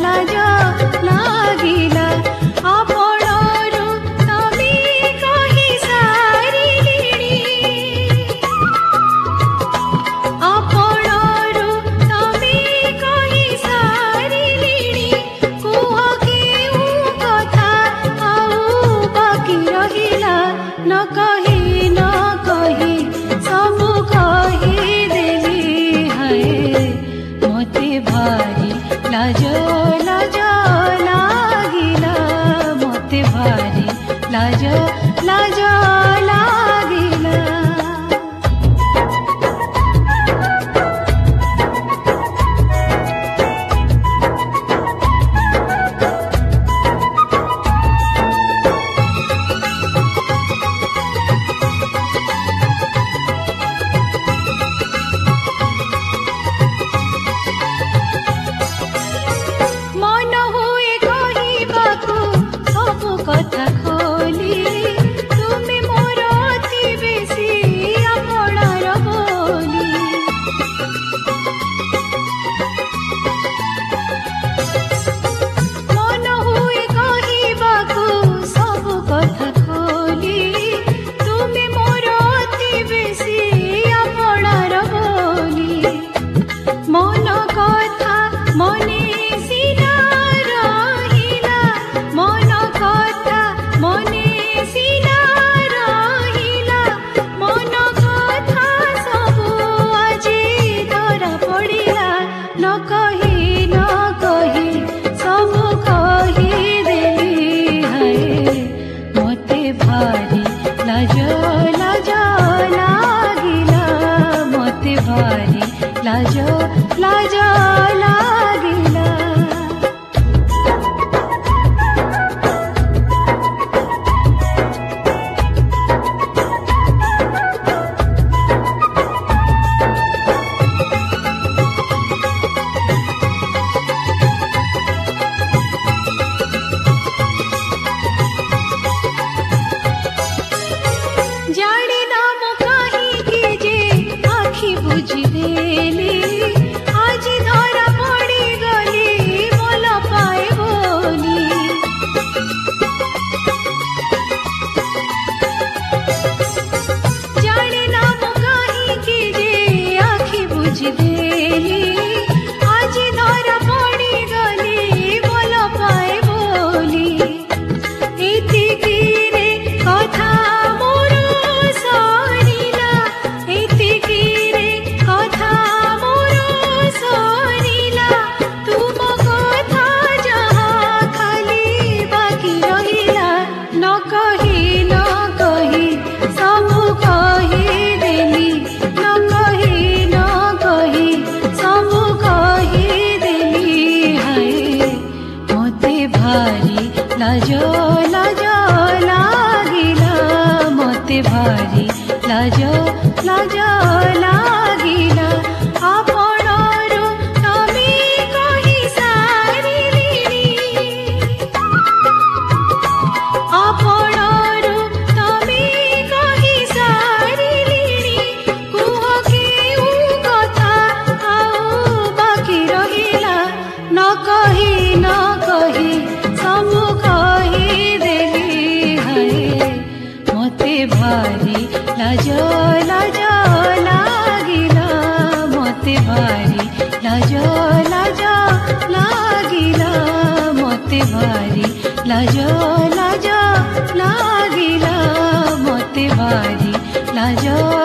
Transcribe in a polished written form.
लाज लागिला आपणरू तमी कहि सारिलिणी आपणरू तमी कहि सारिलिणी कुह केउ कथा आउ बाकी रहिला न कहि सब कहि देली है मते भारी लाज लाज लागिला मते भारी लाज लाज लागिला कथा खोली तुमे मोर अति बेसी आपणार बोली मन हुए कहबाकू सब कथा खोली तुमे मोर अति बेसी आपणार बोली मन कथा मने सिना रहिला मन कथा मने सिना रहिला मन कथा सबु आजी धरा पड़िला न कहि सब कहि देली है मते भारी लाज लाज लागिला मते भारी लाज लाज लागिला जानी नाम कहीं की जे आखि बुझी देली आज धरा पड़ी गली मोल पाए बोली जानी नाम कहीं की जे आखि बुझी देली आज धरा पड़ी गली मोल पाए बोली इतिकी रे कथा लाज लाज लागिला मते भारी लाज लाज लागिला आपणरू तमी कहि सारिलिणी आपणरू तमी कहि सारिलिणी कुह केउ कथा आउ बाकी रहिला न कहि सब कहि देली है मते भारी लाज लाज लागिला मते भारी लाज लाज लागिला मते भारी लाज लाज लागिला मते भारी लाज